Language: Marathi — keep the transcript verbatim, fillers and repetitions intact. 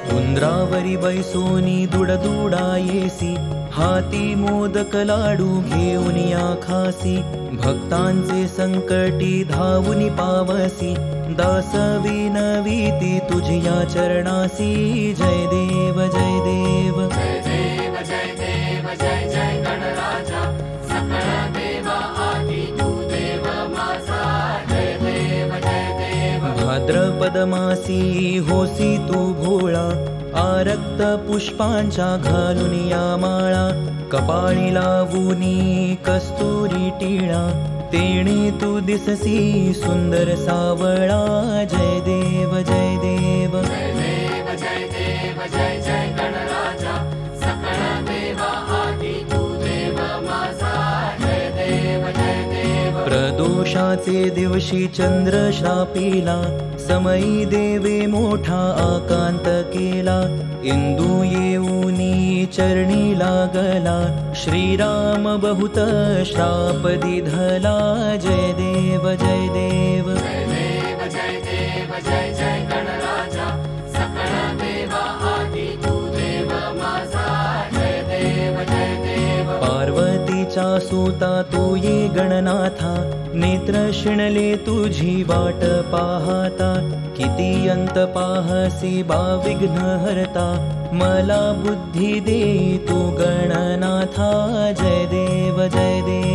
उंदरावरी बैसोनी दुडदुडा येसी, हाती मोदक लाडू घेऊन या खासी. भक्तांचे संकटी धावून पावसी, दास विनवीती तुझिया चरणासी. जय देव जय देव जय देव जय देव जय जय गणराजा, सकळ देवा आदी तू देव माझा. जय देव जय देव. भाद्रपद मासी होसी तू भोळा, आरक्त पुष्पांच्या घालून या माळा. कपाळी लावूनी कस्तुरी टिळा, तेणे तू दिससी सुंदर सावळा. जय देव जय देव जय देव जय देव जय जय गणराजा, सकळ देवा आदी तू देव माझा. जय देव जय देव. प्रदोषाचे दिवशी चंद्र श्रापिला, समयी देवे मोठा आकांत केला. इंदू येऊनी चरणी लागला, श्रीराम बहुत श्राप दिधला. जय देव जय देव जय देव जय देव जय जय गणराजा, सकळ देवा आदी तू देव माझा. जय देव जय देव. पार्वतीचा सुता तू ये गणनाथा, नेत्र शिणले तुझी वाट पाहता. किती अंत पाहसी बा विघ्न हरता, मला बुद्धी दे तू गणनाथा. जय देव जय देव